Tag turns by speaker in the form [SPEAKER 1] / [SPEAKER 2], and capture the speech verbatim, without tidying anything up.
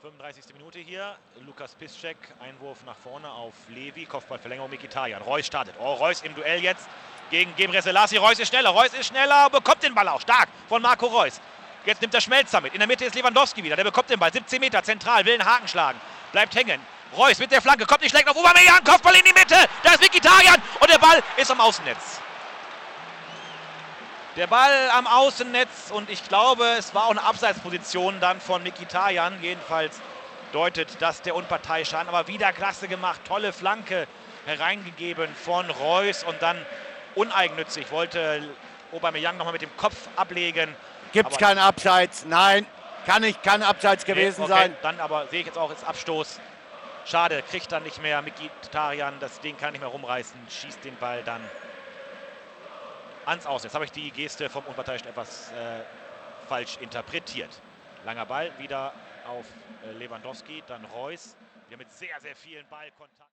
[SPEAKER 1] fünfunddreißigste Minute hier. Lukas Piszczek, Einwurf nach vorne auf Levi, Kopfballverlängerung Mkhitaryan. Reus startet. Oh, Reus im Duell jetzt gegen Gebre Selassie. Reus ist schneller, Reus ist schneller, bekommt den Ball auch stark von Marco Reus. Jetzt nimmt der Schmelzer mit. In der Mitte ist Lewandowski wieder. Der bekommt den Ball. siebzehn Meter zentral, will einen Haken schlagen. Bleibt hängen. Reus mit der Flanke, kommt nicht schlecht auf Aubameyang. Kopfball in die Mitte. Da ist Mkhitaryan und der Ball ist am Außennetz. Der Ball am Außennetz und ich glaube, es war auch eine Abseitsposition dann von Mkhitaryan. Jedenfalls deutet das der Unparteiische an. Aber wieder klasse gemacht. Tolle Flanke hereingegeben von Reus und dann uneigennützig wollte Aubameyang nochmal mit dem Kopf ablegen.
[SPEAKER 2] Gibt es keinen Abseits? Nein, kann nicht, kann Abseits gewesen
[SPEAKER 1] nee, okay,
[SPEAKER 2] sein.
[SPEAKER 1] Dann aber sehe ich jetzt auch als Abstoß. Schade, kriegt dann nicht mehr Mkhitaryan, das Ding kann nicht mehr rumreißen, schießt den Ball dann ans Aus. Jetzt habe ich die Geste vom Unparteiischen etwas äh, falsch interpretiert. Langer Ball wieder auf äh, Lewandowski, dann Reus, der mit sehr, sehr vielen Ballkontakt.